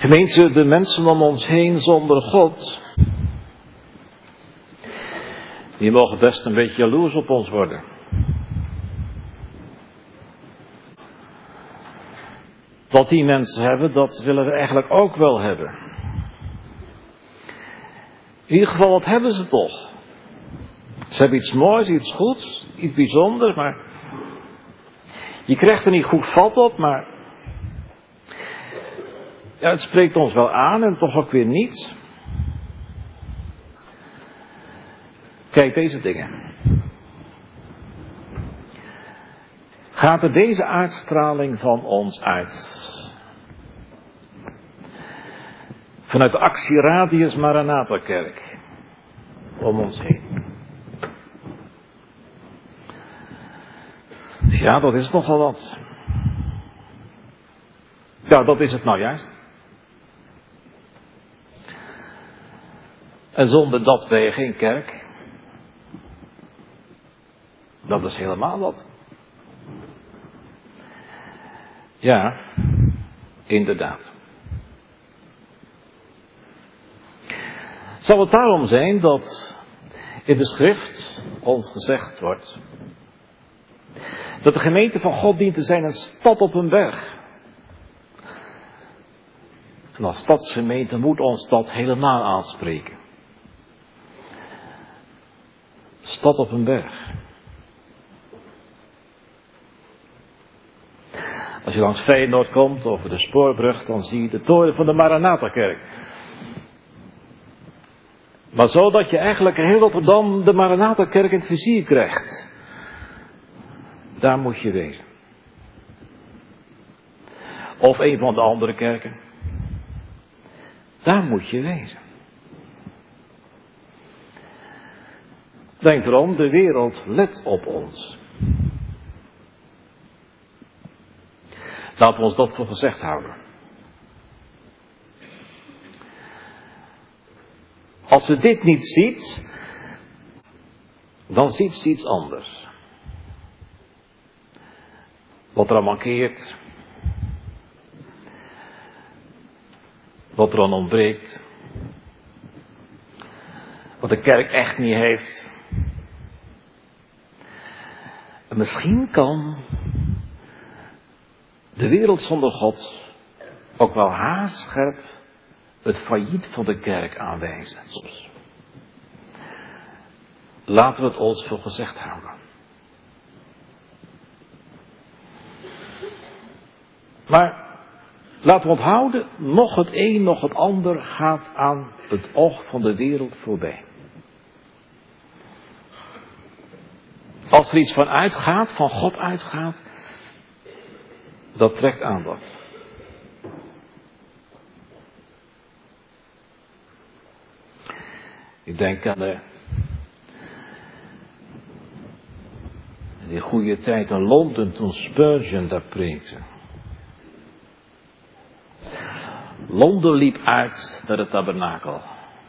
Gemeente, de mensen om ons heen zonder God, die mogen best een beetje jaloers op ons worden. Wat die mensen hebben, dat willen we eigenlijk ook wel hebben. In ieder geval, wat hebben ze toch? Ze hebben iets moois, iets goeds, iets bijzonders, maar je krijgt er niet goed vat op, maar ja, het spreekt ons wel aan en toch ook weer niet. Kijk, deze dingen. Gaat er deze uitstraling van ons uit? Vanuit de actieradius Maranatha-kerk. Om ons heen. Ja, dat is nogal wat. Ja, dat is het nou juist. En zonder dat ben je geen kerk. Dat is helemaal wat. Ja, inderdaad. Zal het daarom zijn dat in de schrift ons gezegd wordt dat de gemeente van God dient te zijn een stad op een berg. En als stadsgemeente moet ons dat helemaal aanspreken. Stad op een berg. Als je langs Feyenoord komt, over de spoorbrug, dan zie je de toren van de Maranatha-kerk. Maar zo dat je eigenlijk in heel Rotterdam de Maranatha-kerk in het vizier krijgt. Daar moet je wezen. Of een van de andere kerken. Daar moet je wezen. Denk erom, de wereld let op ons. Laten we ons dat voor gezegd houden. Als ze dit niet ziet, dan ziet ze iets anders. Wat er aan mankeert. Wat er aan ontbreekt. Wat de kerk echt niet heeft. En misschien kan de wereld zonder God ook wel haarscherp het failliet van de kerk aanwijzen. Laten we het ons voor gezegd houden. Maar laten we onthouden, nog het een, nog het ander gaat aan het oog van de wereld voorbij. Als er iets van uitgaat, van God uitgaat, dat trekt aandacht. Ik denk aan die goede tijd in Londen toen Spurgeon daar preekte. Londen liep uit naar de tabernakel.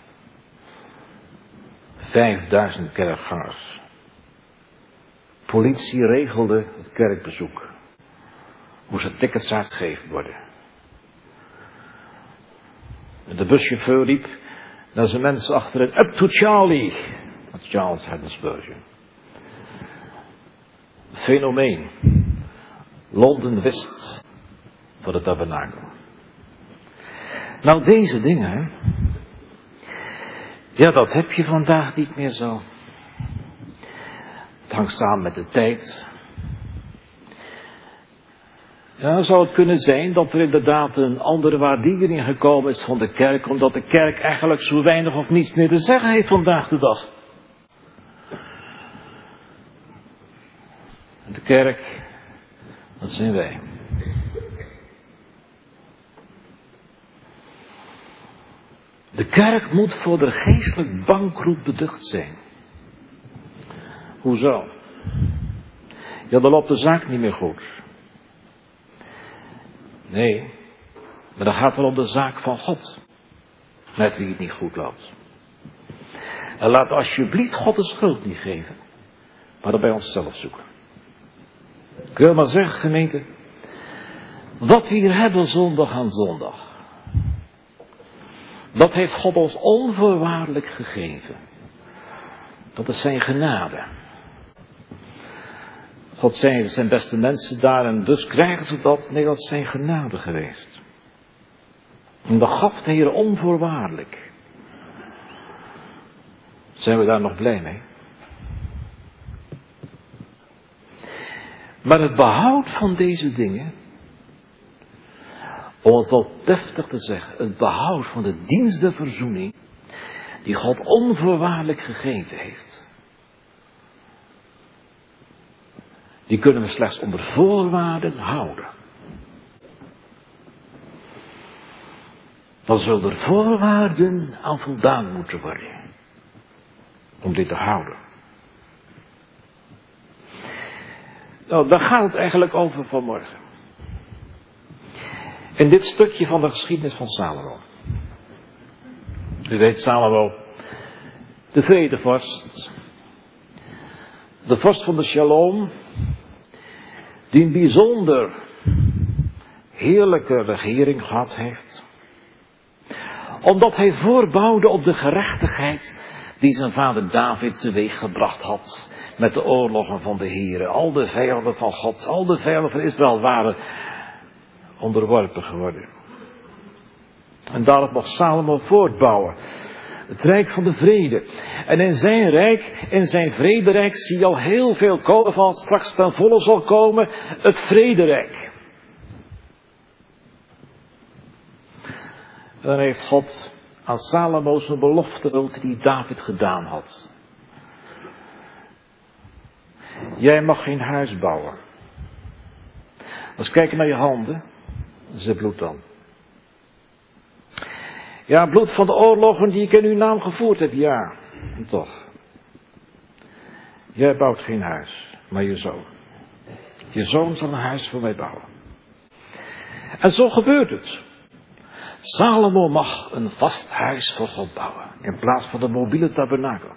5000 kerkgangers. Politie regelde het kerkbezoek. Moesten tickets uitgegeven worden. En de buschauffeur riep naar zijn mensen achterin: "Up to Charlie!" Dat Charles had een Spurgeon. Fenomeen. Londen wist van het tabernakel. Nou, deze dingen, ja, dat heb je vandaag niet meer zo. Het hangt samen met de tijd. Ja, zou het kunnen zijn dat er inderdaad een andere waardering gekomen is van de kerk, omdat de kerk eigenlijk zo weinig of niets meer te zeggen heeft vandaag de dag. En de kerk, dat zijn wij. De kerk moet voor de geestelijk bankroet beducht zijn. Hoezo? Ja, dan loopt de zaak niet meer goed. Nee, maar dan gaat het om de zaak van God. Met wie het niet goed loopt. En laat alsjeblieft God de schuld niet geven. Maar dat bij onszelf zoeken. Ik wil maar zeggen, gemeente. Wat we hier hebben zondag aan zondag. Dat heeft God ons onvoorwaardelijk gegeven. Dat is zijn genade. God zei, het zijn beste mensen daar en dus krijgen ze dat. Nee, dat is zijn genade geweest. En dat gaf de Heer onvoorwaardelijk. Zijn we daar nog blij mee? Maar het behoud van deze dingen, om het wel deftig te zeggen, het behoud van de dienst der verzoening, die God onvoorwaardelijk gegeven heeft, die kunnen we slechts onder voorwaarden houden. Dan zullen er voorwaarden aan voldaan moeten worden, om dit te houden. Nou, daar gaat het eigenlijk over vanmorgen. In dit stukje van de geschiedenis van Salomo. U weet, Salomo, de vredevorst, de vorst van de Shalom, die een bijzonder heerlijke regering gehad heeft, omdat hij voorbouwde op de gerechtigheid die zijn vader David teweeggebracht had met de oorlogen van de Heere. Al de vijanden van God, al de vijanden van Israël waren onderworpen geworden. En daarop mocht Salomo voortbouwen. Het rijk van de vrede. En in zijn rijk, in zijn vrederijk, zie je al heel veel komen van wat straks ten volle zal komen. Het vrederijk. En dan heeft God aan Salomo zijn belofte die David gedaan had. Jij mag geen huis bouwen. Als we kijken naar je handen, is het bloed dan. Ja, bloed van de oorlogen die ik in uw naam gevoerd heb, ja. En toch. Jij bouwt geen huis, maar je zoon. Je zoon zal een huis voor mij bouwen. En zo gebeurt het. Salomo mag een vast huis voor God bouwen, in plaats van de mobiele tabernakel.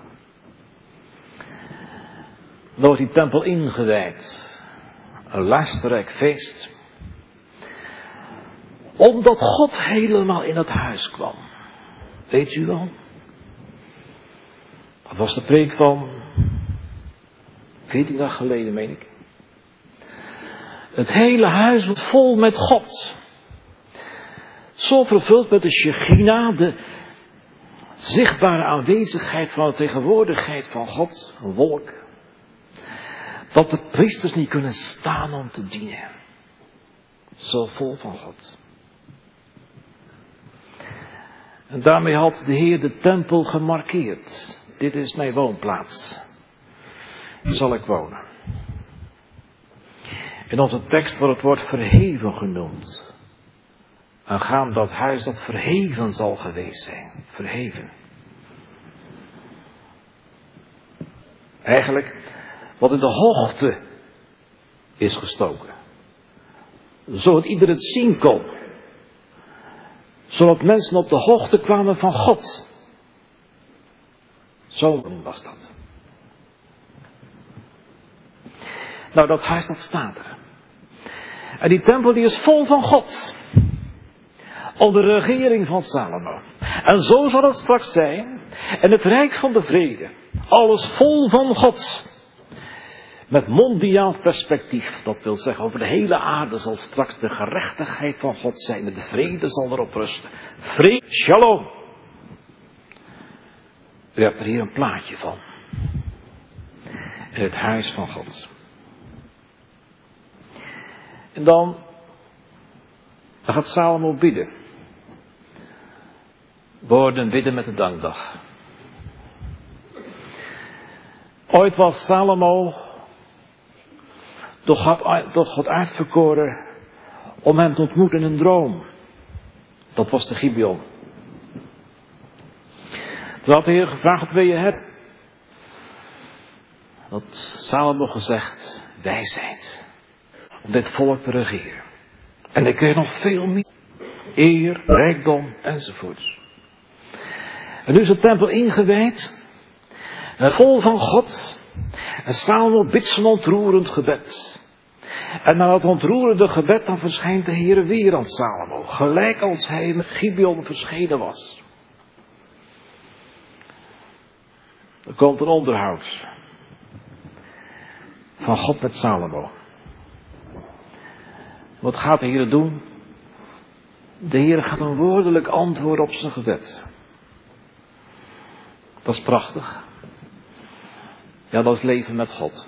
Dan wordt die tempel ingewijd. Een luisterrijk feest. Omdat God helemaal in het huis kwam. Weet u wel? Dat was de preek van 14 dagen geleden, meen ik. Het hele huis wordt vol met God. Zo vervuld met de Shechina, de zichtbare aanwezigheid van de tegenwoordigheid van God, een wolk. Dat de priesters niet kunnen staan om te dienen. Zo vol van God. En daarmee had de Heer de tempel gemarkeerd. Dit is mijn woonplaats. Hier zal ik wonen. In onze tekst wordt het woord verheven genoemd. Aangaande dat huis dat verheven zal geweest zijn. Verheven. Eigenlijk wat in de hoogte is gestoken. Zodat ieder het zien kon. Zodat mensen op de hoogte kwamen van God. Zo was dat. Nou, dat huis dat staat er. En die tempel die is vol van God. Onder de regering van Salomo. En zo zal het straks zijn. En het rijk van de vrede. Alles vol van God. Met mondiaal perspectief. Dat wil zeggen, over de hele aarde zal straks de gerechtigheid van God zijn. En de vrede zal erop rusten. Vrede, shalom. U hebt er hier een plaatje van. In het huis van God. En dan gaat Salomo bidden. Woorden bidden met de dankdag. Ooit was Salomo door God uitverkoren om hem te ontmoeten in een droom. Dat was de Gibeon. Toen had de Heer gevraagd, wat wil je hebben? Had Salomo gezegd, wijsheid. Om dit volk te regeren. En ik kreeg nog veel meer. Eer, rijkdom enzovoorts. En nu is de tempel ingewijd. En vol van God. En Salomo bidt zijn ontroerend gebed. En na dat ontroerende gebed dan verschijnt de Heer weer aan Salomo. Gelijk als hij met Gibeon verschenen was. Er komt een onderhoud van God met Salomo. Wat gaat de Heer doen? De Heer gaat een woordelijk antwoord op zijn gebed. Dat is prachtig. Ja, dat is leven met God.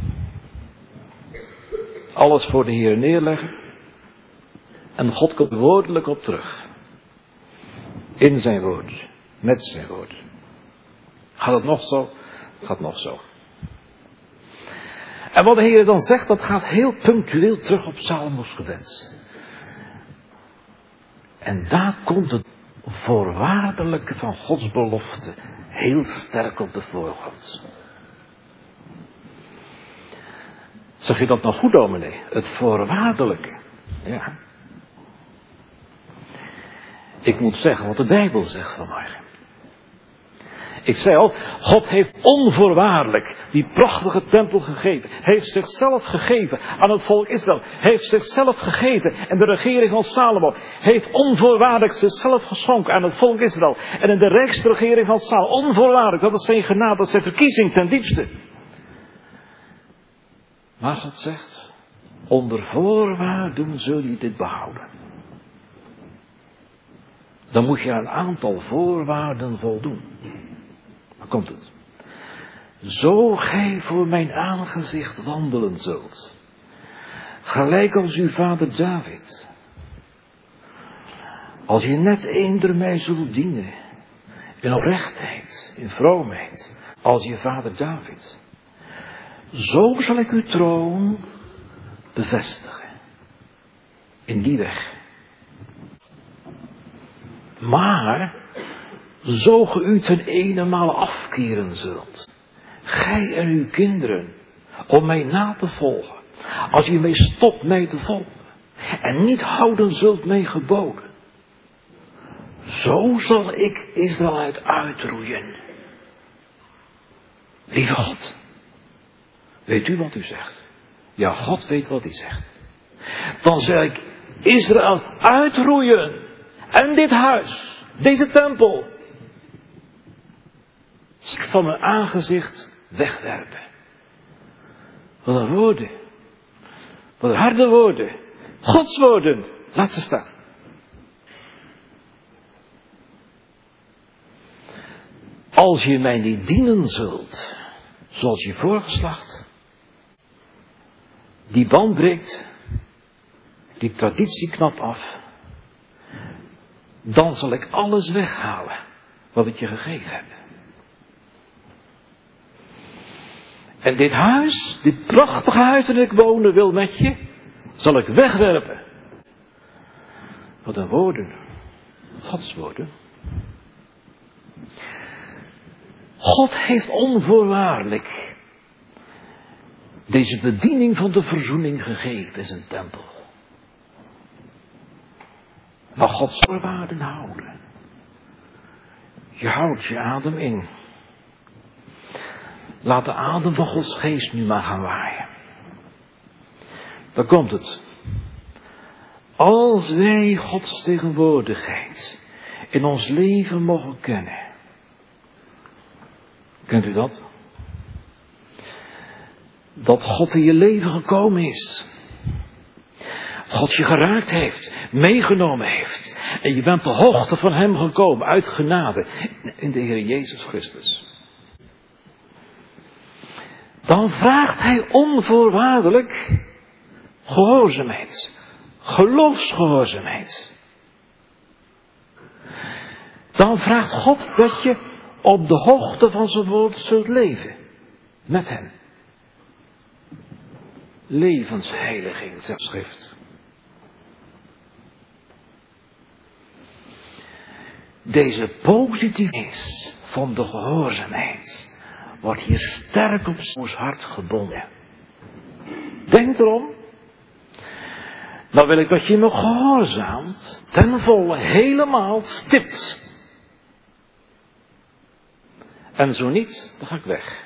Alles voor de Heer neerleggen. En God komt woordelijk op terug. In zijn woord. Met zijn woord. Gaat het nog zo? Gaat nog zo. En wat de Heer dan zegt, dat gaat heel punctueel terug op Salomo's gebed. En daar komt het voorwaardelijke van Gods belofte heel sterk op de voorgrond. Zeg je dat nou goed, dominee? Het voorwaardelijke. Ja. Ik moet zeggen wat de Bijbel zegt vanmorgen. Ik zei al, God heeft onvoorwaardelijk die prachtige tempel gegeven. Heeft zichzelf gegeven aan het volk Israël. Heeft zichzelf gegeven en de regering van Salomo heeft onvoorwaardelijk zichzelf geschonken aan het volk Israël. En in de rijkste regering van Salomo, onvoorwaardelijk, dat is zijn genade, dat is zijn verkiezing ten diepste. Maar God zegt, onder voorwaarden zul je dit behouden. Dan moet je aan een aantal voorwaarden voldoen. Waar komt het? Zo gij voor mijn aangezicht wandelen zult. Gelijk als uw vader David. Als je net eender mij zult dienen. In oprechtheid, in vroomheid. Als je vader David. Zo zal ik uw troon bevestigen. In die weg. Maar, zo ge u ten eenenmale afkeren zult, gij en uw kinderen, om mij na te volgen, als u mij stopt mij te volgen, en niet houden zult mijn geboden, zo zal ik Israël uitroeien. Lieve God, weet u wat u zegt? Ja, God weet wat hij zegt. Dan zal ik Israël uitroeien. En dit huis, deze tempel, van mijn aangezicht wegwerpen. Wat een woorden. Wat een harde woorden. Gods woorden. Laat ze staan. Als je mij niet dienen zult, zoals je voorgeslacht, die band breekt, die traditie knapt af, dan zal ik alles weghalen wat ik je gegeven heb. En dit huis, dit prachtige huis waarin ik wonen wil met je, zal ik wegwerpen. Wat een woorden. Gods woorden. God heeft onvoorwaardelijk deze bediening van de verzoening gegeven in zijn tempel. Maar Gods voorwaarden houden. Je houdt je adem in. Laat de adem van Gods geest nu maar gaan waaien. Daar komt het. Als wij Gods tegenwoordigheid in ons leven mogen kennen. Kent u dat? Dat God in je leven gekomen is. God je geraakt heeft, meegenomen heeft. En je bent de hoogte van hem gekomen, uit genade, in de Heer Jezus Christus. Dan vraagt hij onvoorwaardelijk gehoorzaamheid, geloofsgehoorzaamheid. Dan vraagt God dat je op de hoogte van zijn woord zult leven, met hem. Levensheiliging, zegt schrift. Deze positiefheid van de gehoorzaamheid wordt hier sterk op ons hart gebonden. Denk erom. Dan wil ik dat je me gehoorzaamt, ten volle, helemaal stipt. En zo niet, dan ga ik weg.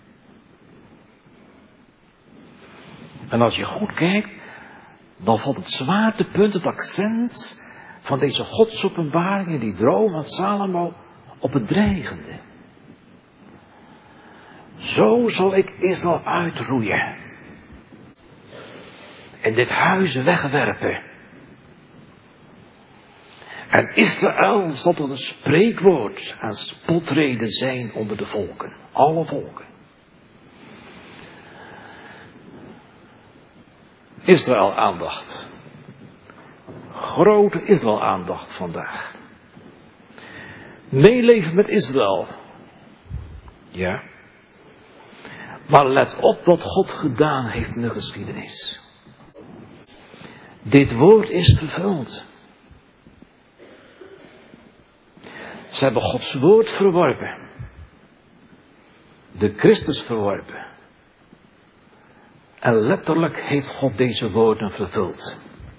En als je goed kijkt, dan valt het zwaartepunt, het accent van deze godsopenbaring in die droom van Salomo op het dreigende. Zo zal ik Israël uitroeien. En dit huis wegwerpen. En Israël zal tot een spreekwoord en spotreden zijn onder de volken. Alle volken. Israël aandacht. Grote Israël aandacht vandaag. Meeleven met Israël. Ja. Maar let op wat God gedaan heeft in de geschiedenis. Dit woord is vervuld. Ze hebben Gods woord verworpen. De Christus verworpen. En letterlijk heeft God deze woorden vervuld.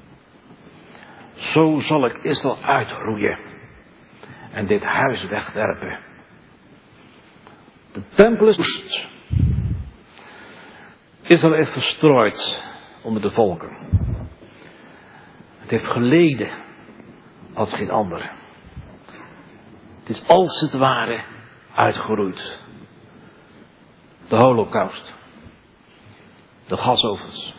Zo zal ik Israël uitroeien. En dit huis wegwerpen. De tempel is woest. Israël is verstrooid onder de volken. Het heeft geleden als geen andere. Het is als het ware uitgeroeid. De Holocaust. De gasovens.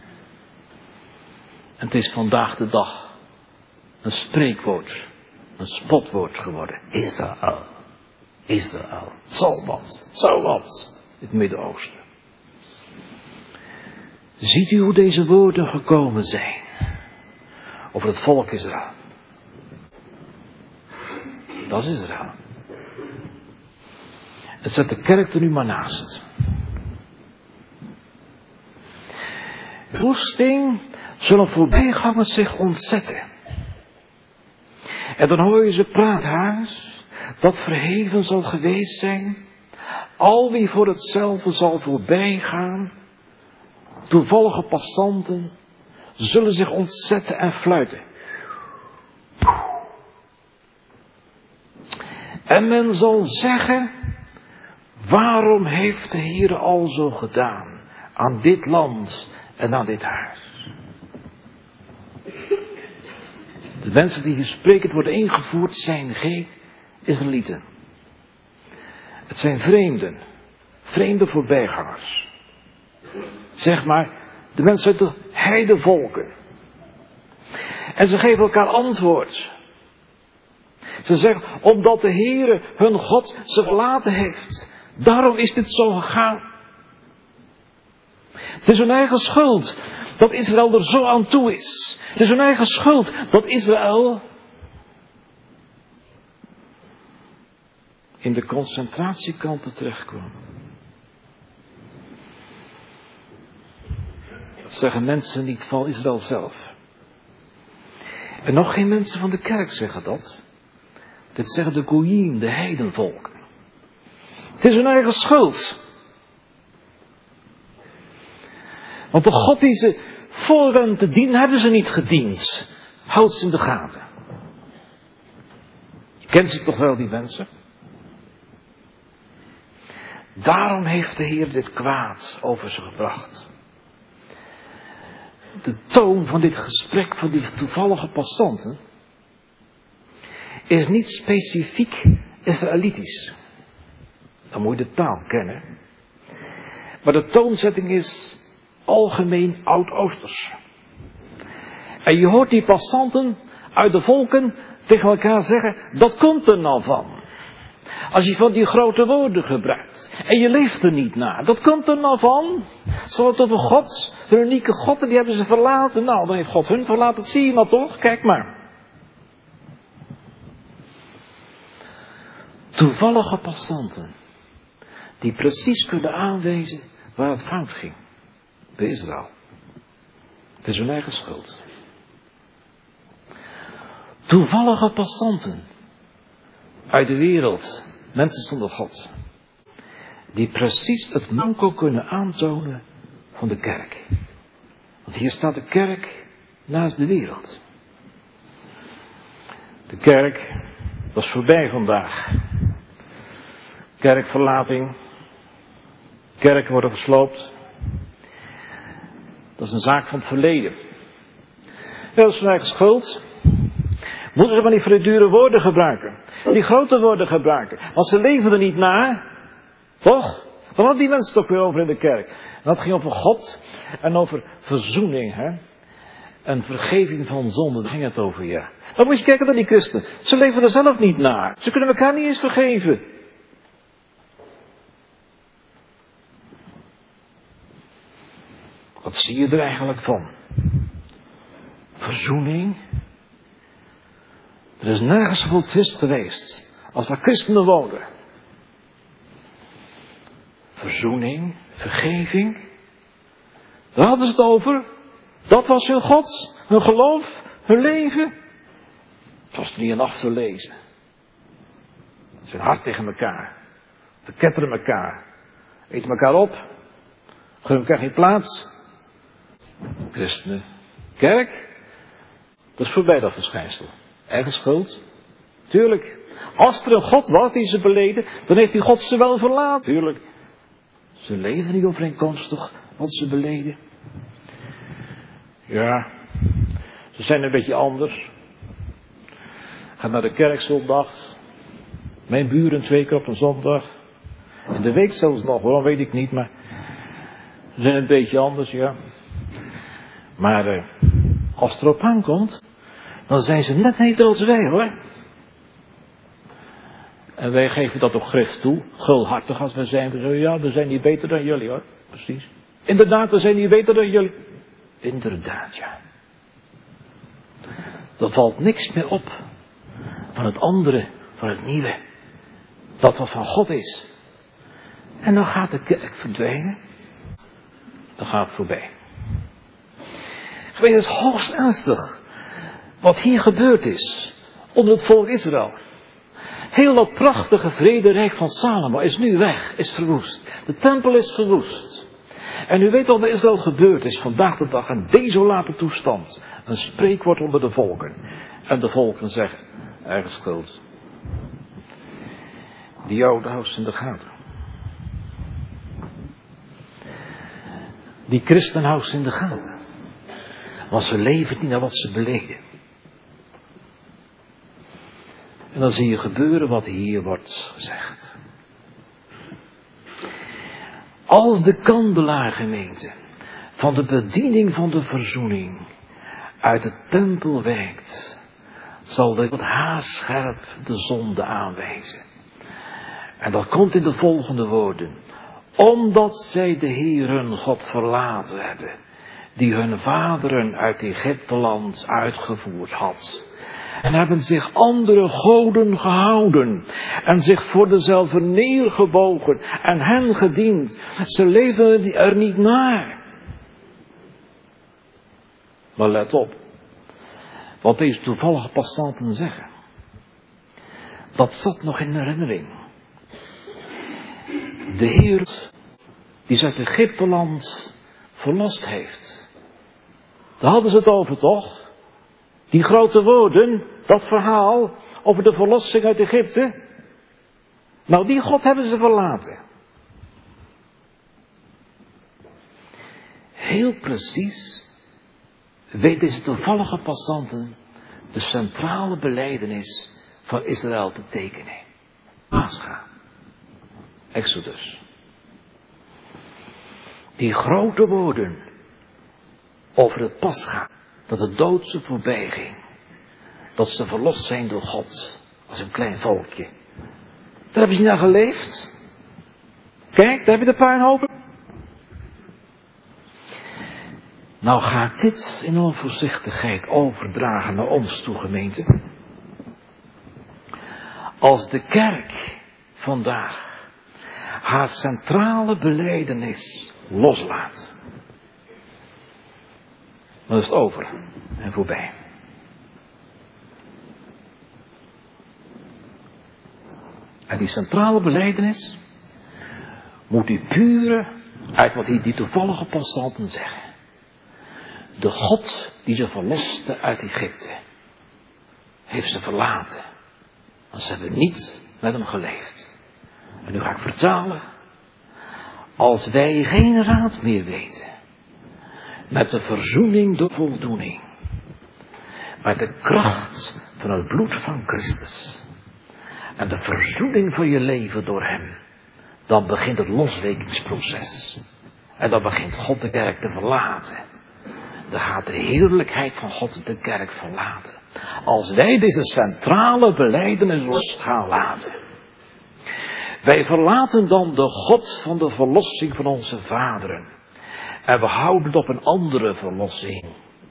En het is vandaag de dag een spreekwoord, een spotwoord geworden. Israël. Israël. Zo wat. Het Midden-Oosten. Ziet u hoe deze woorden gekomen zijn? Over het volk Israël. Dat is Israël. Het zet de kerk er nu maar naast. De woesting zullen voorbijgangers zich ontzetten. En dan hoor je ze praathuis, dat verheven zal geweest zijn. Al wie voor hetzelfde zal voorbijgaan, toevallige passanten, zullen zich ontzetten en fluiten. En men zal zeggen, waarom heeft de Heer al zo gedaan aan dit land en aan dit huis? De mensen die hier sprekend worden ingevoerd zijn geen Israëlieten. Het zijn vreemde voorbijgangers. Zeg maar, de mensen uit de heidevolken. En ze geven elkaar antwoord. Ze zeggen, omdat de Heere hun God ze verlaten heeft. Daarom is dit zo gegaan. Het is hun eigen schuld dat Israël er zo aan toe is. Het is hun eigen schuld dat Israël in de concentratiekampen terechtkwam. Dat zeggen mensen niet van Israël zelf. En nog geen mensen van de kerk zeggen dat. Dit zeggen de Goyim, de heidenvolken. Het is hun eigen schuld. Want de God die ze voorwenden te dienen, hebben ze niet gediend. Houd ze in de gaten. Je kent ze toch wel, die mensen? Daarom heeft de Heer dit kwaad over ze gebracht. De toon van dit gesprek van die toevallige passanten is niet specifiek Israëlitisch. Dan moet je de taal kennen. Maar de toonzetting is algemeen Oud-Oosters. En je hoort die passanten uit de volken tegen elkaar zeggen, dat komt er nou van. Als je van die grote woorden gebruikt. En je leeft er niet naar. Dat komt er nou van. Zal het over God, de unieke God, en die hebben ze verlaten. Nou, dan heeft God hun verlaten. Dat zie je maar toch. Kijk maar. Toevallige passanten. Die precies kunnen aanwijzen waar het fout ging. Bij Israël. Het is hun eigen schuld. Toevallige passanten. Uit de wereld. Mensen zonder God. Die precies het manko kunnen aantonen van de kerk. Want hier staat de kerk naast de wereld. De kerk, dat is voorbij vandaag. Kerkverlating. Kerken worden gesloopt. Dat is een zaak van het verleden. Ja, dat is hun eigen schuld. Moeten ze maar niet voor die dure woorden gebruiken. Die grote woorden gebruiken. Want ze leven er niet naar. Toch? Waar hadden die mensen toch weer over in de kerk? En dat ging over God en over verzoening, hè. En vergeving van zonde, daar ging het over, ja. Dan moet je kijken naar die christenen. Ze leven er zelf niet naar. Ze kunnen elkaar niet eens vergeven. Wat zie je er eigenlijk van? Verzoening. Er is nergens zoveel twist geweest als waar christenen wonen. Verzoening, vergeving. Daar hadden ze het over. Dat was hun God, hun geloof, hun leven. Het was er niet aan af te lezen. Ze zijn hard tegen elkaar. Verketteren elkaar. Eten elkaar op. Gunnen elkaar geen plaats. Christenen. Kerk. Dat is voorbij dat verschijnsel. Eigen schuld. Tuurlijk. Als er een God was die ze beleden, dan heeft die God ze wel verlaten. Tuurlijk. Ze leefden niet overeenkomstig wat ze beleden. Ja, ze zijn een beetje anders. Gaan naar de kerk zondag. Mijn buren 2 keer op een zondag. In de week zelfs nog, waarom weet ik niet, maar ze zijn een beetje anders, ja. Maar als het erop aankomt, dan zijn ze net niet als wij, hoor. En wij geven dat ook grif toe, gulhartig als we zijn. We zeggen, ja, we zijn niet beter dan jullie, hoor. Precies. Inderdaad, we zijn niet beter dan jullie. Inderdaad, ja. Er valt niks meer op van het andere, van het nieuwe. Dat wat van God is. En dan gaat de kerk verdwijnen. Dan gaat het voorbij. Gemeente, het is hoogst ernstig wat hier gebeurd is onder het volk Israël. Heel dat prachtige vrederijk van Salomo is nu weg, is verwoest. De tempel is verwoest. En u weet wat bij Israël gebeurd is vandaag de dag, een desolate toestand. Een spreekwoord onder de volken. En de volken zeggen, eigen schuld. Die Joden houdt ze in de gaten. Die christen houdt ze in de gaten. Want ze leven niet naar wat ze beleden. En dan zie je gebeuren wat hier wordt gezegd. Als de kandelaargemeente van de bediening van de verzoening uit de tempel wijkt, zal de haarscherp de zonde aanwijzen. En dat komt in de volgende woorden. Omdat zij de Heer hun God verlaten hebben, die hun vaderen uit Egypteland uitgevoerd had. En hebben zich andere goden gehouden. En zich voor dezelfde neergebogen. En hen gediend. Ze leven er niet naar. Maar let op. Wat deze toevallige passanten zeggen. Dat zat nog in herinnering. De Heer die ze uit Egypteland verlost heeft. Daar hadden ze het over, toch? Die grote woorden, dat verhaal over de verlossing uit Egypte. Nou, die God hebben ze verlaten. Heel precies weet deze toevallige passanten de centrale belijdenis van Israël te tekenen. Pascha. Exodus. Die grote woorden over het Pascha. Dat het dood ze voorbij ging. Dat ze verlost zijn door God. Als een klein volkje. Daar hebben ze naar geleefd. Kijk, daar heb je de puinhopen. Nou ga ik dit in alle voorzichtigheid overdragen naar ons toe, gemeente. Als de kerk vandaag haar centrale belijdenis loslaat, dan is het over en voorbij. En die centrale belijdenis moet die pure uit wat hier die toevallige passanten zeggen. De God die ze verloste uit Egypte heeft ze verlaten. Want ze hebben niet met hem geleefd. En nu ga ik vertalen. Als wij geen raad meer weten. Met de verzoening door voldoening. Met de kracht van het bloed van Christus. En de verzoening van je leven door hem. dan begint het loswekingsproces. En dan begint God de kerk te verlaten. Dan gaat de heerlijkheid van God de kerk verlaten. Als wij deze centrale belijdenis los gaan laten. Wij verlaten dan de God van de verlossing van onze vaderen. En we houden op een andere verlossing.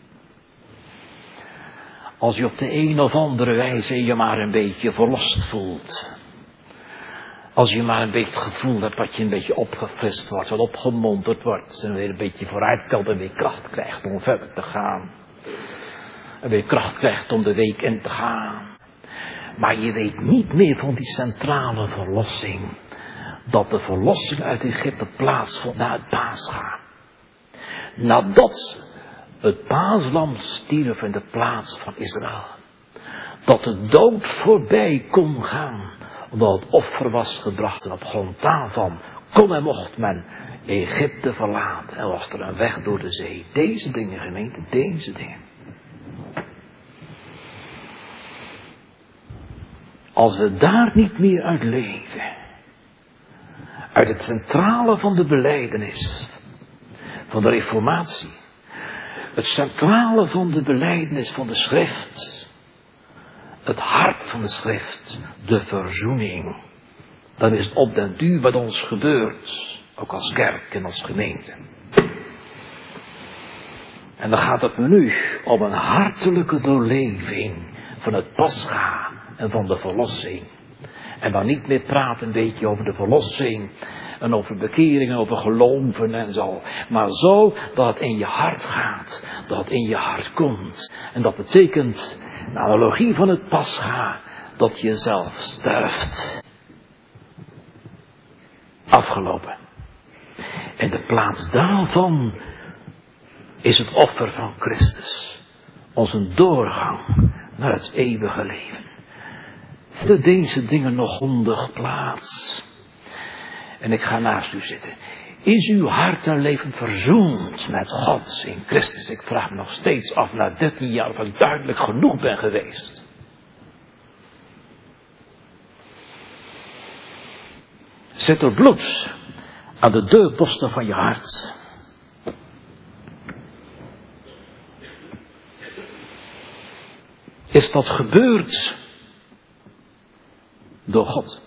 Als je op de een of andere wijze je maar een beetje verlost voelt. Als je maar een beetje het gevoel hebt dat je een beetje opgefrist wordt, wat opgemonterd wordt. En weer een beetje vooruit kan en weer kracht krijgt om verder te gaan. En weer kracht krijgt om de week in te gaan. Maar je weet niet meer van die centrale verlossing. Dat de verlossing uit Egypte plaatsvond na het Pascha. Nadat het paaslam stierf in de plaats van Israël. Dat de dood voorbij kon gaan. Omdat het offer was gebracht en op grond daarvan kon en mocht men Egypte verlaten. En was er een weg door de zee. Deze dingen, gemeente, deze dingen. Als we daar niet meer uit leven. Uit het centrale van de belijdenis. Van de reformatie. Het centrale van de belijdenis van de schrift. Het hart van de schrift. De verzoening. Dan is het op den duur wat ons gebeurt. Ook als kerk en als gemeente. En dan gaat het nu om een hartelijke doorleving van het Pascha en van de verlossing. En dan niet meer praten een beetje over de verlossing en over bekering en over geloven en zo. Maar zo dat het in je hart gaat, dat het in je hart komt. En dat betekent, de analogie van het Pascha, dat je zelf sterft. Afgelopen. En de plaats daarvan is het offer van Christus. Onze doorgang naar het eeuwige leven. Vinden deze dingen nog hondig plaats? En ik ga naast u zitten. Is uw hart en leven verzoend met God in Christus? Ik vraag me nog steeds af na 13 jaar of ik duidelijk genoeg ben geweest. Zet er bloed aan de deurposten van je hart. Is dat gebeurd door God?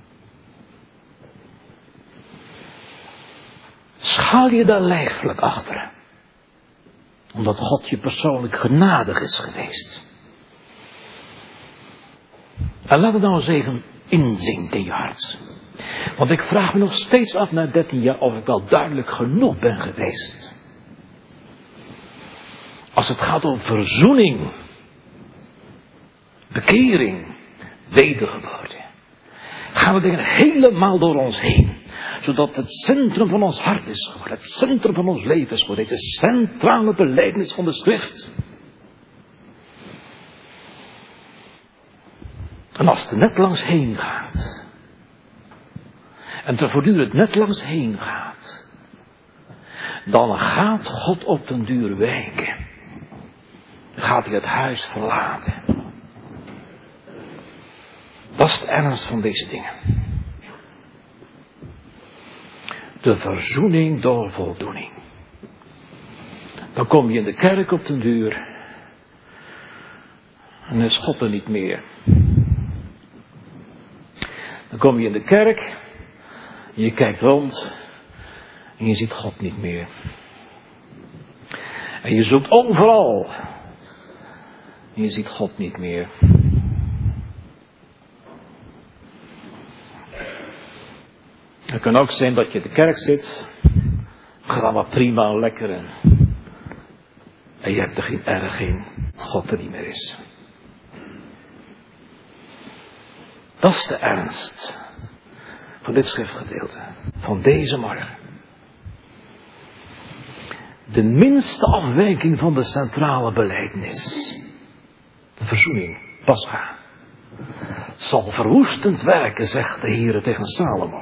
Schaal je daar lijfelijk achter? Omdat God je persoonlijk genadig is geweest. En laat het nou eens even inzinken in je hart. Want ik vraag me nog steeds af na 13 jaar of ik wel duidelijk genoeg ben geweest. Als het gaat om verzoening, bekering, wedergeboorte. Gaan we dingen helemaal door ons heen. Zodat het centrum van ons hart is geworden. Het centrum van ons leven is geworden. Het is de centrale belijdenis van de schrift. En als het er net langs heen gaat. En er voortdurend net langs heen gaat. Dan gaat God op den duur wijken. Dan gaat hij het huis verlaten. Dat is de ernst van deze dingen. De verzoening door voldoening. Dan kom je in de kerk op den duur. En is God er niet meer. Dan kom je in de kerk. En je kijkt rond. En je ziet God niet meer. En je zoekt overal. En je ziet God niet meer. Het kan ook zijn dat je in de kerk zit. Gaat allemaal prima en lekker. En je hebt er geen erg in. Dat God er niet meer is. Dat is de ernst van dit schriftgedeelte. Van deze morgen. De minste afwijking van de centrale belijdenis. De verzoening. Pascha. Zal verwoestend werken, zegt de Heer tegen Salomo.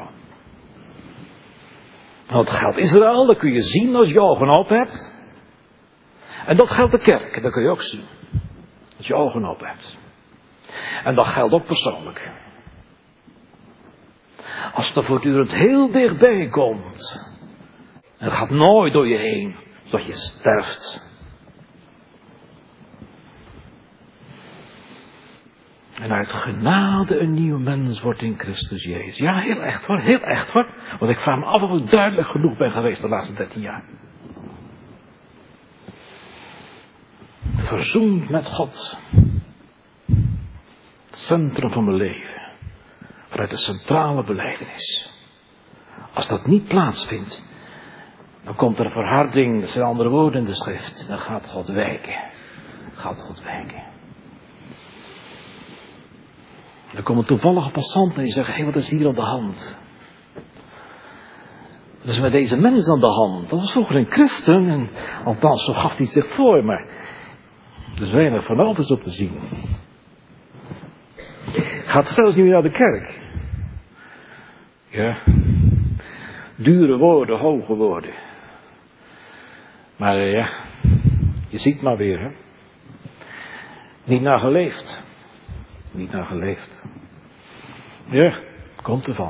Dat geldt Israël, dat kun je zien als je ogen open hebt. En dat geldt de kerk, dat kun je ook zien. Als je ogen open hebt. En dat geldt ook persoonlijk. Als het er voortdurend heel dichtbij komt. En het gaat nooit door je heen, zodat je sterft. En uit genade een nieuw mens wordt in Christus Jezus. Ja, heel echt hoor, heel echt hoor. Want ik vraag me af of ik duidelijk genoeg ben geweest de laatste 13 jaar. Verzoend met God. Het centrum van mijn leven. Vanuit de centrale belijdenis. Als dat niet plaatsvindt, dan komt er verharding, dat zijn andere woorden in de schrift. Dan gaat God wijken. Gaat God wijken. En dan komen toevallige passanten die zeggen, hé, wat is hier aan de hand? Wat is met deze mens aan de hand? Dat was vroeger een christen, en althans zo gaf hij zich voor, maar er is weinig van alles op te zien. Gaat zelfs niet meer naar de kerk. Ja, dure woorden, hoge woorden. Maar ja, je ziet maar weer, hè. Niet naar geleefd. Niet naar geleefd. Ja, komt ervan.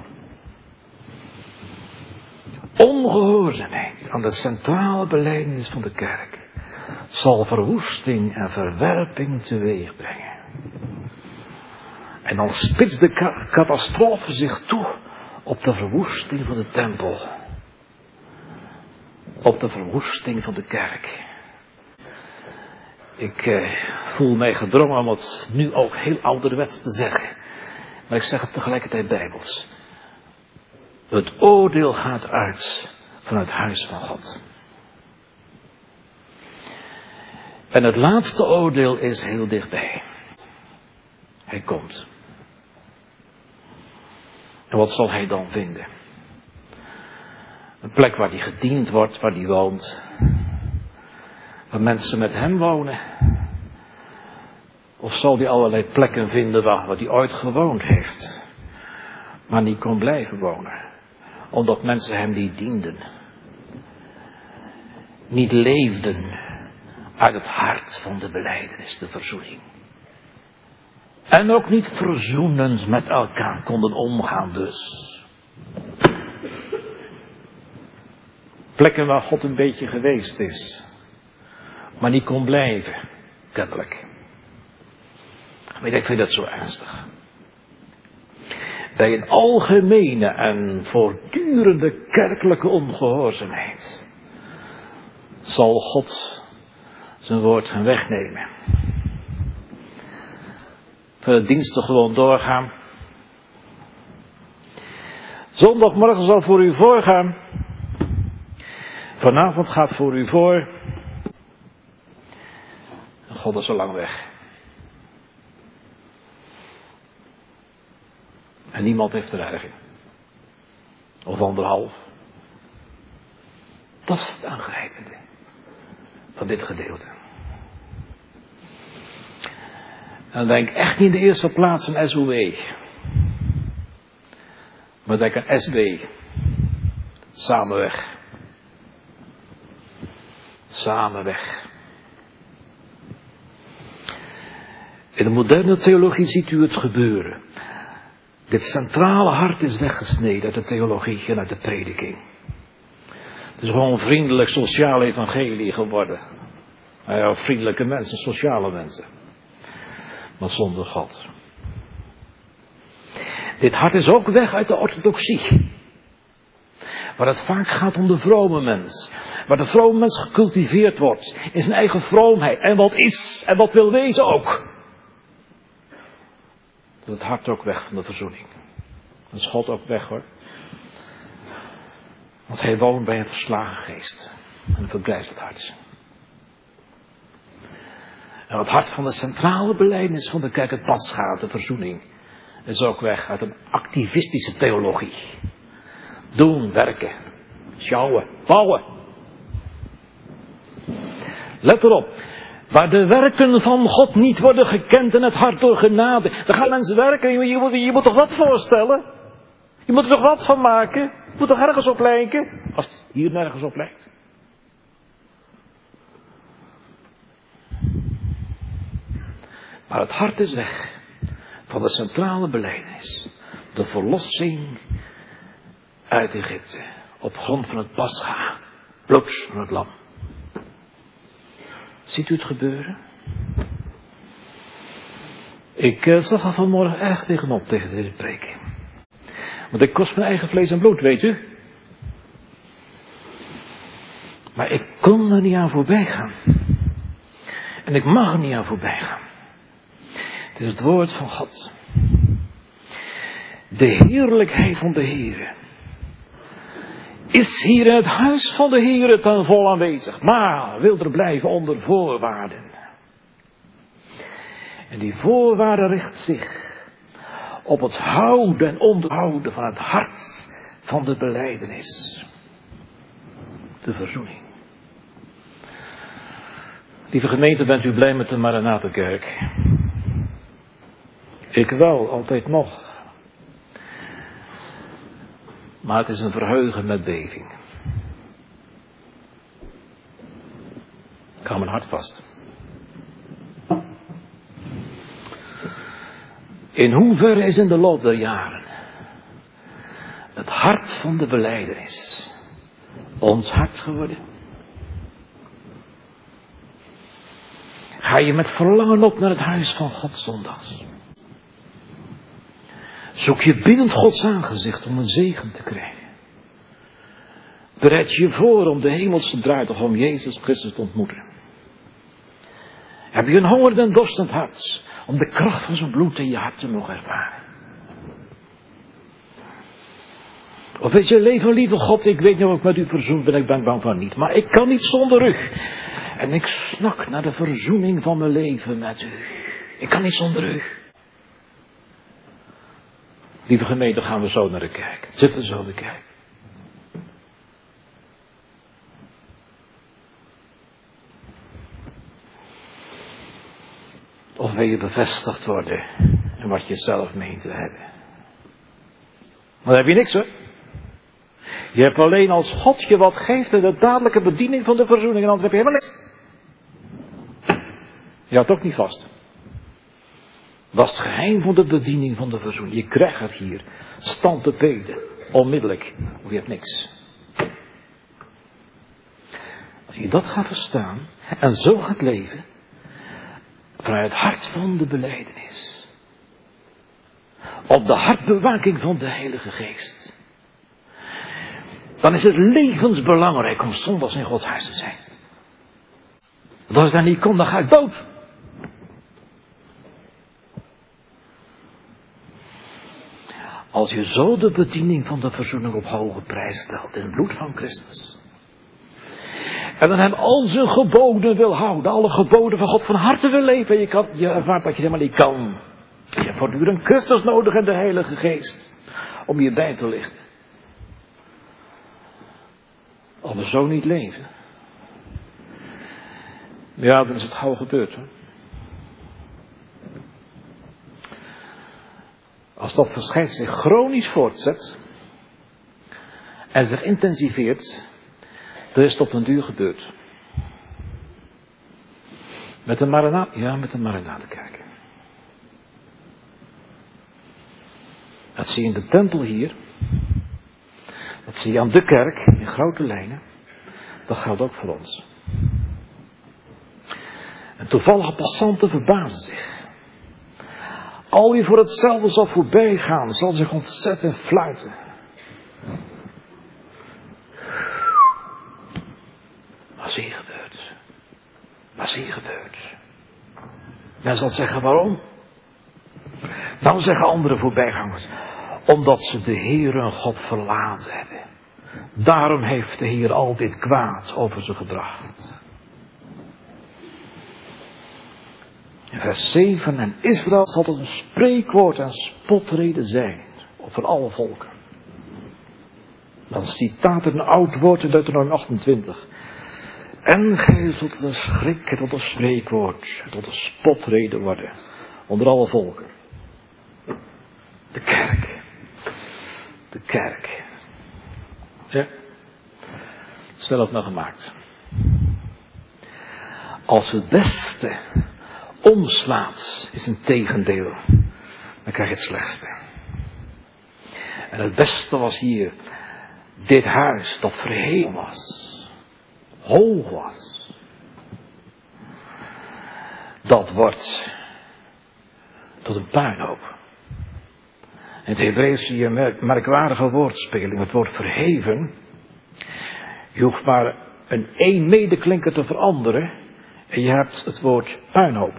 Ongehoorzaamheid aan de centrale belijdenis van de kerk zal verwoesting en verwerping teweeg brengen. En dan spitst de catastrofe zich toe op de verwoesting van de tempel. Op de verwoesting van de kerk. Ik voel mij gedrongen om het nu ook heel ouderwets te zeggen. Maar ik zeg het tegelijkertijd bijbels. Het oordeel gaat uit van het huis van God. En het laatste oordeel is heel dichtbij. Hij komt. En wat zal hij dan vinden? Een plek waar hij gediend wordt, waar hij woont. Waar mensen met hem wonen. Of zal hij allerlei plekken vinden waar hij ooit gewoond heeft. Maar niet kon blijven wonen. Omdat mensen hem niet dienden. Niet leefden uit het hart van de belijdenis, de verzoening. En ook niet verzoenend met elkaar konden omgaan dus. Plekken waar God een beetje geweest is. Maar niet kon blijven, kennelijk. Maar ik vind dat zo ernstig. Bij een algemene en voortdurende kerkelijke ongehoorzaamheid zal God zijn woord gaan wegnemen. Voor de diensten gewoon doorgaan. Zondagmorgen zal voor u voorgaan. Vanavond gaat voor u voor. God is zo lang weg. En niemand heeft er erg in. Of anderhalf. Dat is het aangrijpende van dit gedeelte. En denk echt niet in de eerste plaats aan SOE. Maar denk aan SB. Samen weg. Samen weg. In de moderne theologie ziet u het gebeuren. Dit centrale hart is weggesneden uit de theologie en uit de prediking. Het is gewoon een vriendelijk sociaal evangelie geworden. Ja, vriendelijke mensen, sociale mensen. Maar zonder God. Dit hart is ook weg uit de orthodoxie. Waar het vaak gaat om de vrome mens. Waar de vrome mens gecultiveerd wordt. In zijn eigen vroomheid. En wat is en wat wil wezen ook. Dat het hart ook weg van de verzoening. Dan is God ook weg hoor. Want hij woont bij een verslagen geest. En dat verblijft het hart. En het hart van de centrale belijdenis van de kerk, het pascha, de verzoening, is ook weg uit een activistische theologie. Doen, werken, sjouwen, bouwen. Let erop. Waar de werken van God niet worden gekend en het hart door genade. Dan gaan mensen werken. Je moet toch wat voorstellen? Je moet er toch wat van maken? Je moet toch ergens op lijken? Als het hier nergens op lijkt. Maar het hart is weg van de centrale belijdenis. De verlossing uit Egypte. Op grond van het Pascha. Bloed van het lam. Ziet u het gebeuren? Ik zag er vanmorgen erg tegenop tegen deze preek. Want ik kost mijn eigen vlees en bloed, weet u. Maar ik kon er niet aan voorbij gaan. En ik mag er niet aan voorbij gaan. Het is het woord van God. De heerlijkheid van de Heere is hier in het huis van de Heere ten volle aanwezig. Maar wil er blijven onder voorwaarden. En die voorwaarde richt zich op het houden en onderhouden van het hart van de belijdenis. De verzoening. Lieve gemeente, bent u blij met de Maranatenkerk? Ik wel, altijd nog. Maar het is een verheugen met beving. Ik hou mijn hart vast. In hoeverre is in de loop der jaren het hart van de belijdenis ons hart geworden? Ga je met verlangen op naar het huis van God zondags? Zoek je binnen Gods aangezicht om een zegen te krijgen? Bereid je voor om de hemelse bruidegom om Jezus Christus te ontmoeten? Heb je een honger en dorstend hart om de kracht van zijn bloed in je hart te mogen ervaren? Of weet je, lieve God, ik weet niet of ik met u verzoend ben, ik ben bang van niet. Maar ik kan niet zonder u. En ik snak naar de verzoening van mijn leven met u. Ik kan niet zonder u. Lieve gemeente, gaan we zo naar de kerk. Zitten we zo in de kerk. Of wil je bevestigd worden in wat je zelf meent te hebben? Maar dan heb je niks hoor. Je hebt alleen als God je wat geeft en de dadelijke bediening van de verzoening. En anders heb je helemaal niks. Je houdt ook niet vast. Dat is het geheim van de bediening van de verzoening. Je krijgt het hier. Stand te beden. Onmiddellijk. Of je hebt niks. Als je dat gaat verstaan. En zo gaat leven. Vanuit het hart van de belijdenis. Op de hartbewaking van de Heilige Geest. Dan is het levensbelangrijk om zondags in Gods huis te zijn. Want als ik daar niet kom, dan ga ik dood. Als je zo de bediening van de verzoening op hoge prijs stelt in het bloed van Christus. En dan hem al zijn geboden wil houden. Alle geboden van God van harte wil leven. Je ervaart dat je helemaal niet kan. Je hebt voortdurend Christus nodig en de Heilige Geest. Om je bij te lichten. Als we zo niet leven. Ja, dan is het gauw gebeurd hoor. Als dat verschijnt zich chronisch voortzet. En zich intensiveert. Dan is het op den duur gebeurd. Met de Maranatenkerk. Dat zie je in de tempel hier. Dat zie je aan de kerk in grote lijnen. Dat geldt ook voor ons. En toevallige passanten verbazen zich. Al wie voor hetzelfde zal voorbij gaan, zal zich ontzetten en fluiten. Wat is hier gebeurd? Wat is hier gebeurd? Men zal zeggen waarom? Dan zeggen andere voorbijgangers. Omdat ze de Heer en God verlaten hebben. Daarom heeft de Heer al dit kwaad over ze gebracht. In vers 7. En Israël zal het een spreekwoord en spotrede zijn. Voor alle volken. Dat is een citaat uit een oud woord in Deuteronomium 28. En gij zult een schrik tot een spreekwoord. Tot een spotrede worden. Onder alle volken. De kerk. De kerk. Ja. Zelf nog gemaakt. Als het beste omslaat, is een tegendeel. Dan krijg je het slechtste. En het beste was hier Dit huis dat verheven was, hoog was, dat wordt tot een puinhoop. In het Hebreeuws zie je een merkwaardige woordspeling. Het woord verheven. Je hoeft maar een één medeklinker te veranderen en je hebt het woord puinhoop.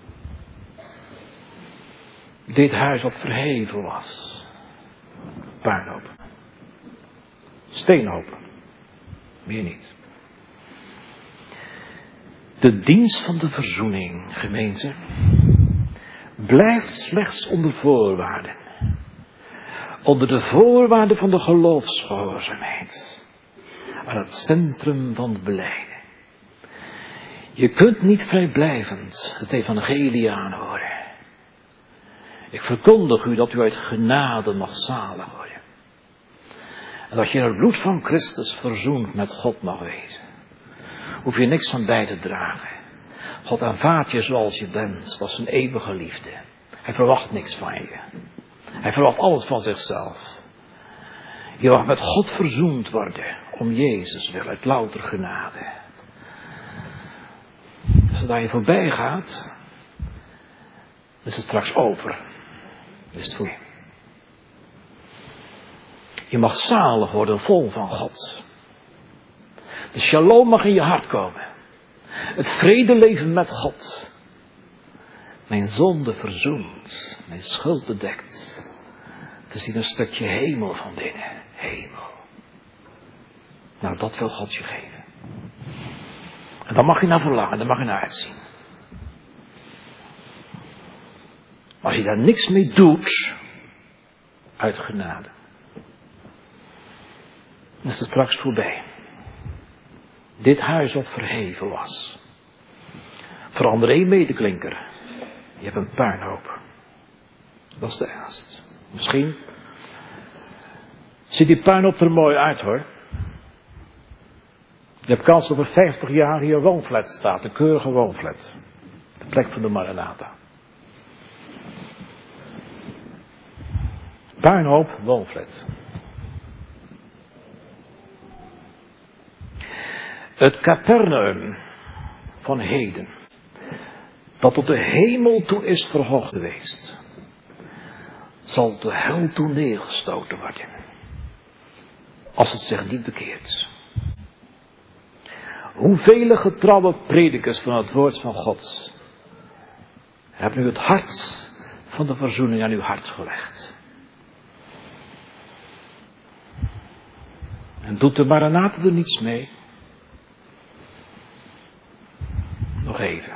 Dit huis wat verheven was. Puinhoop. Steenhoop. Meer niet. De dienst van de verzoening, gemeente, blijft slechts onder voorwaarden. Onder de voorwaarden van de geloofsgehoorzaamheid. Aan het centrum van het belijden. Je kunt niet vrijblijvend het evangelie aanhoren. Ik verkondig u dat u uit genade mag zalig worden. En dat je in het bloed van Christus verzoend met God mag wezen. Hoef je niks van bij te dragen. God aanvaardt je zoals je bent, zoals zijn eeuwige liefde. Hij verwacht niks van je. Hij verwacht alles van zichzelf. Je mag met God verzoend worden, om Jezus wil, uit louter genade. Zodra je voorbij gaat, is het straks over. Is het voorbij. Je mag zalig worden, vol van God. De shalom mag in je hart komen. Het vredeleven met God. Mijn zonde verzoend, mijn schuld bedekt. Te zien een stukje hemel van binnen. Hemel. Nou, dat wil God je geven. En daar mag je naar verlangen, daar mag je naar uitzien. Maar als je daar niks mee doet, uit genade, dan is het straks voorbij. Dit huis wat verheven was. Verander één medeklinker. Je hebt een puinhoop. Dat is de ernst. Misschien ziet die puinhoop er mooi uit, hoor. Je hebt kans dat over 50 jaar hier een woonflat staat. Een keurige woonflat. De plek van de Maranatha. Puinhoop, woonflat. Het Capernaum van heden, dat tot de hemel toe is verhoogd geweest, zal de hel toe neergestoten worden, als het zich niet bekeert. Hoeveel getrouwe predikers van het woord van God hebben nu het hart van de verzoening aan uw hart gelegd. En doet de Maranatha er niets mee? Nog even.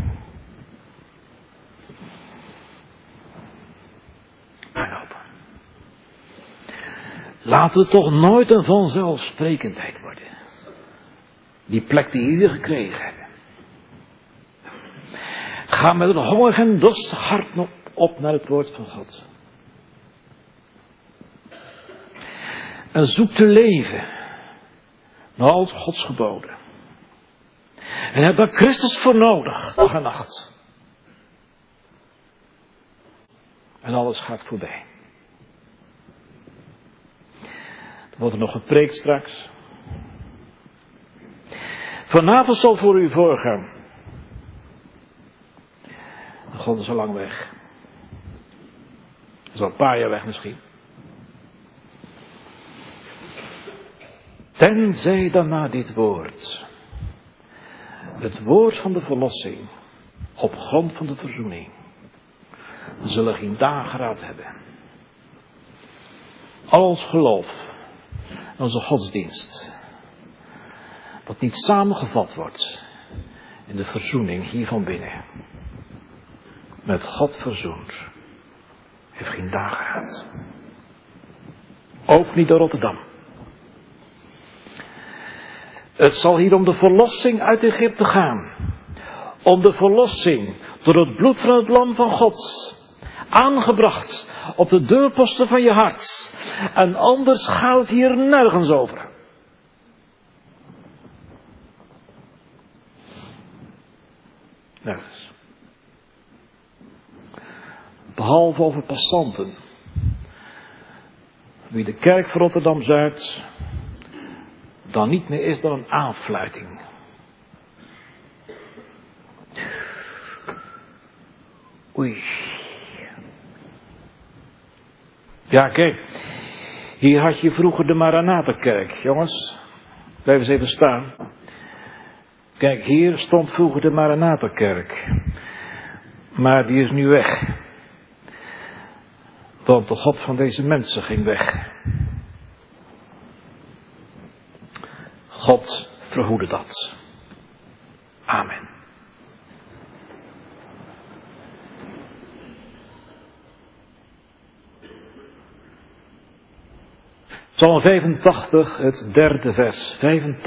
Laat het toch nooit een vanzelfsprekendheid worden. Die plek die jullie gekregen hebben. Ga met een hongerig en dorstig hart op naar het woord van God. En zoek te leven naar al Gods geboden. En heb daar Christus voor nodig, dag en nacht. En alles gaat voorbij. Er wordt er nog gepreekt straks. Vanavond zal voor u voorgaan. God is al lang weg. Is al een paar jaar weg misschien. Tenzij dan na dit woord. Het woord van de verlossing. Op grond van de verzoening. We zullen geen dageraad hebben. Al ons geloof. Onze godsdienst. Dat niet samengevat wordt. In de verzoening hier van binnen. Met God verzoend. Heeft geen dageraad. Ook niet door Rotterdam. Het zal hier om de verlossing uit Egypte gaan. Om de verlossing door het bloed van het lam van God. Aangebracht op de deurposten van je hart. En anders gaat het hier nergens over. Nergens. Behalve over passanten. Wie de kerk van Rotterdam-Zuid dan niet meer is dan een aanfluiting. Oei. Ja, kijk. Hier had je vroeger de Maranatha-kerk. Jongens, blijf eens even staan. Kijk, hier stond vroeger de Maranatha-kerk. Maar die is nu weg. Want de God van deze mensen ging weg. God verhoede dat. Amen. Psalm 85, het 3e vers. 85.